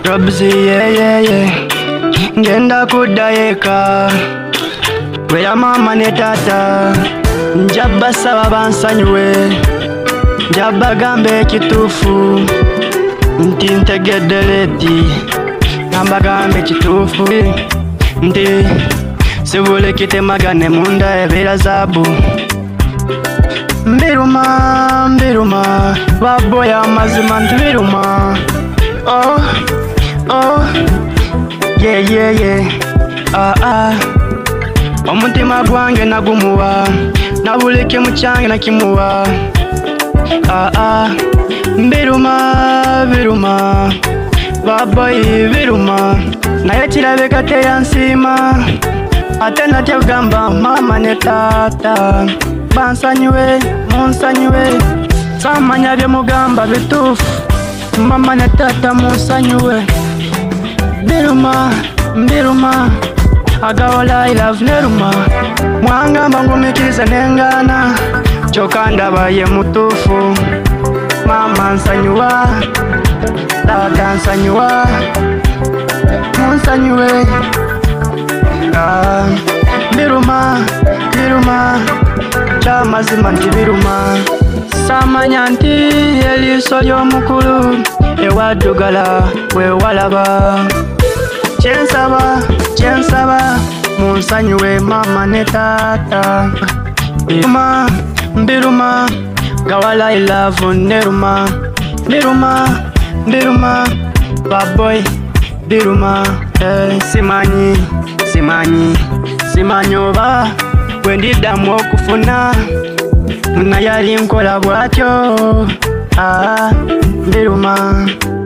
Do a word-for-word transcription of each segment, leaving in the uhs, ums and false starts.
Robs, yeah, yeah, yeah. Ngenda kudayeka wera mama ne tata njaba saba bansanywe njaba gambe kitufu nti ntegedde leti namba gambe kitufu nti sibule kitemagane munda ebera zabu mbiruma mbiruma baboya mazima mbiruma oh oh yeah yeah yeah ah ah omutima gwange nagumuwa nabuleke mucyange nakimuwa ah ah mbiruma biruma baboy biruma naye kirabeka teyansima ate natya kugamba mama ne tata bansanywe munsanywe samanya bye mugamba bitufu mama ne tata munsanywe biruma mbiruma agaola I love neruma mwangamba ngumikiriza nengana kyokka ndabaye mutufu mama nsanyuwa tata nsanyuwa munsanywe ah, biruma biruma kyamazima nti biruma samanya nti eliiso ly'omukulu ewaddugala wewalaba kyensaba kyensaba munsanyuwe mama ne tata biruma mbiruma gawala I love neruma biruma biruma baboy biruma eh, simanyi simanyi simanyi oba bwendiddamu okufuna nga yali nkola bwatyo ah, mbiruma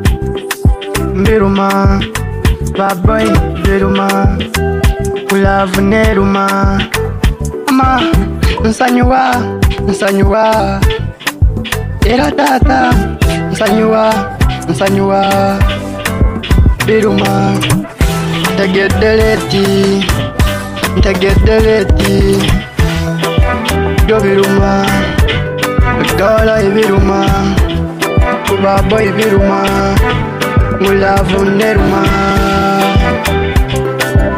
mbiruma baboy biruma love neruma mama nsanyuwa nsanyuwa era tata nsanyuwa nsanyuwa biruma ntegedde leti ntegedde leti byo biruma gala ibiruma baboy biruma love neruma